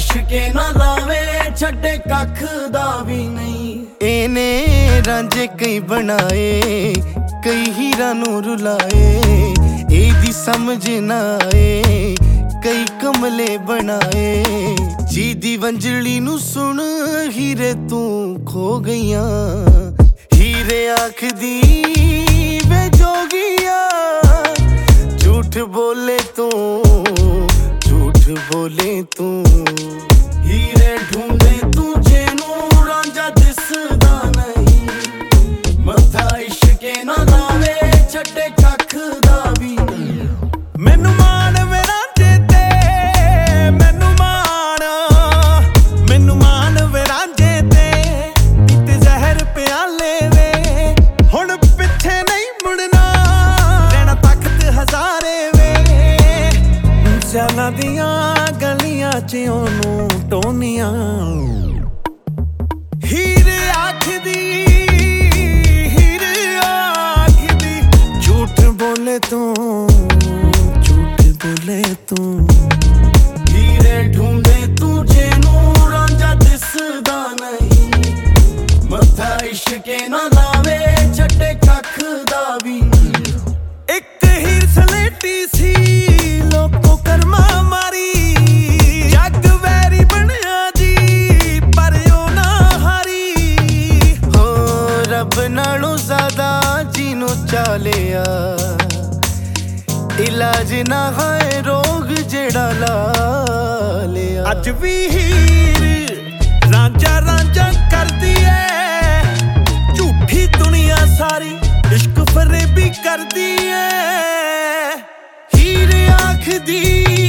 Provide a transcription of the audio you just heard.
ਇਸ਼ਕੇ ਨਾ ਲਾਵੇ ਛੱਡੇ ਕੱਖ ਦਾ ਵੀ ਨਹੀਂ। ਇਹਨੇ ਰਾਂਝੇ ਕਈ ਬਣਾਏ ਕਈ ਹੀਰਾਂ ਨੂੰ ਰੁਲਾਏ, ਇਹਦੀ ਸਮਝ ਨਾ ਆਏ ਕਈ ਕਮਲੇ ਬਣਾਏ। ਜਿਹਦੀ ਵੰਜਲੀ ਨੂੰ ਸੁਣ ਹੀਰੇ ਤੂੰ ਖੋ ਗਈਆਂ, ਹੀਰੇ ਆਖਦੀ ਵੇ ਜੋਗੀਆ ਝੂਠ ਬੋਲੇ ਤੂੰ, ਝੂਠ ਬੋਲੇ ਤੂੰ। ਹੀਰੇ ਢੂੰਡੇ ਤੂੰ ਜਿਹਨੂੰ ਰਾਂਝਾ ਦਿਸਦਾ ਨਹੀਂ, ਮੱਥਾ ਇਸ਼ਕੇ ਨਾ ਲਾਵੇ ਛੱਡੇ ਕੱਖ ਦਾ ਵੀ ਨਹੀਂ। ਮੈਨੂੰ ਮਾਣ ਵੇ ਰਾਂਝੇ ਤੇ, ਮੈਨੂੰ ਮਾਣ ਵੇ ਰਾਂਝੇ ਤੇ, ਕਿਤੇ ਜ਼ਹਿਰ ਪਿਆਲੇ ਵੇ ਹੁਣ ਪਿੱਛੇ ਨਹੀਂ ਮੁੜਨਾ, ਰਹਿਣਾ ਤਖਤ ਹਜ਼ਾਰੇ ਵੇ। ਸਿਆਲਾਂ ਦੀਆਂ ਗਲੀਆਂ ਚ ਉਹਨੂੰ ਟੋਨੀਆਂ, ਹੀਰੇ ਆਖਦੀ ਝੂਠ ਬੋਲੇ ਤੂੰ, ਝੂਠ ਬੋਲੇ ਤੂੰ। ਹੀਰੇ ਢੂੰਡੇ ਤੂੰ ਜਿਹਨੂੰ ਰਾਂਝਾ ਦਿਸਦਾ ਨਹੀਂ, ਮੱਥਾ ਇਸ਼ਕੇ ਨਾ ਲਾਵੇ ਛੱਡੇ ਕੱਖ ਦਾ ਵੀ ਨਹੀਂ। ਇੱਕ ਹੀਰ ਸਲੇਟੀ ਸੀ ਲੋਕੋ ਕਰਮਾ ਮਾਰੀ, ਜੱਗ ਵੈਰੀ ਬਣਿਆ ਜੀ ਪਰ ਉਹ ਨਾ ਹਾਰੀ। ਹੋ ਰੱਬ ਨਾਲੋਂ ਜ਼ਿਆਦਾ ਜਿਹਨੂੰ ਚਾਲਿਆ, ਇਲਾਜ ਨਾ ਹੈ ਰੋਗ ਜਿਹੜਾ ਲਾ ਲਿਆ। ਅੱਜ ਵੀ ਹੀਰ ਰਾਂਝਾ ਰਾਂਝਾ ਕਰਦੀ ਏ, ਝੂਠੀ ਦੁਨੀਆ ਸਾਰੀ ਇਸ਼ਕ ਫਰੇਬੀ ਕਰਦੀ ਏ। ਹੀਰ ਆਖਦੀ